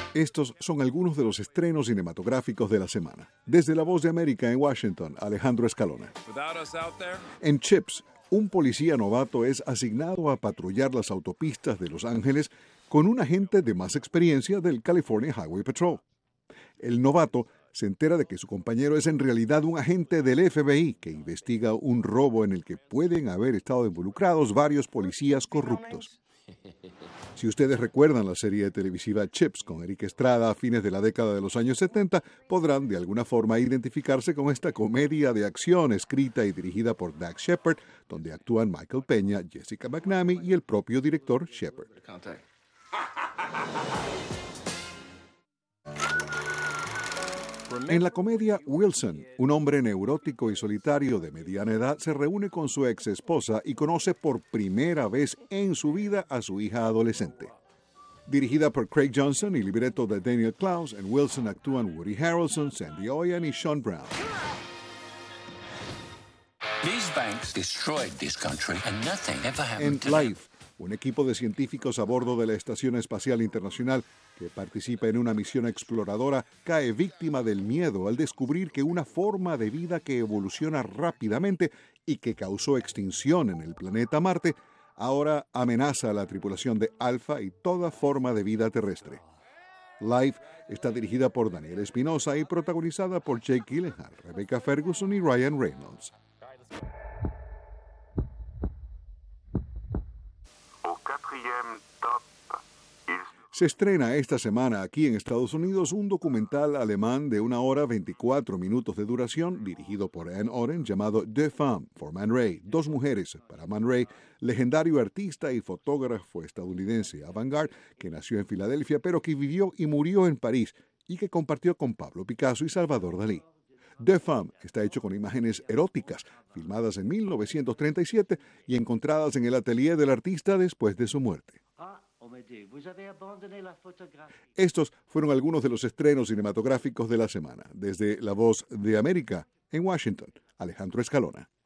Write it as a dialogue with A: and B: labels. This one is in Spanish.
A: Estos son algunos de los estrenos cinematográficos de la semana. Desde La Voz de América en Washington, Alejandro Escalona. En Chips, un policía novato es asignado a patrullar las autopistas de Los Ángeles con un agente de más experiencia del California Highway Patrol. El novato se entera de que su compañero es en realidad un agente del FBI que investiga un robo en el que pueden haber estado involucrados varios policías corruptos. Si ustedes recuerdan la serie televisiva Chips con Eric Estrada a fines de la década de los años 70, podrán de alguna forma identificarse con esta comedia de acción escrita y dirigida por Dax Shepard, donde actúan Michael Peña, Jessica McNamee y el propio director Shepard. En la comedia Wilson, un hombre neurótico y solitario de mediana edad se reúne con su ex esposa y conoce por primera vez en su vida a su hija adolescente. Dirigida por Craig Johnson y libreto de Daniel Klaus, en Wilson actúan Woody Harrelson, Sandy Oyan y Sean Brown. En Life, un equipo de científicos a bordo de la Estación Espacial Internacional que participa en una misión exploradora cae víctima del miedo al descubrir que una forma de vida que evoluciona rápidamente y que causó extinción en el planeta Marte ahora amenaza a la tripulación de Alpha y toda forma de vida terrestre. Life está dirigida por Daniel Espinosa y protagonizada por Jake Gyllenhaal, Rebecca Ferguson y Ryan Reynolds. Se estrena esta semana aquí en Estados Unidos un documental alemán de 1 hora 24 minutos de duración, dirigido por Anne Oren, llamado Deux Femmes for Man Ray, Dos Mujeres para Man Ray, legendario artista y fotógrafo estadounidense avant-garde que nació en Filadelfia pero que vivió y murió en París y que compartió con Pablo Picasso y Salvador Dalí. Deux Femmes está hecho con imágenes eróticas, filmadas en 1937 y encontradas en el atelier del artista después de su muerte. Estos fueron algunos de los estrenos cinematográficos de la semana. Desde La Voz de América, en Washington, Alejandro Escalona.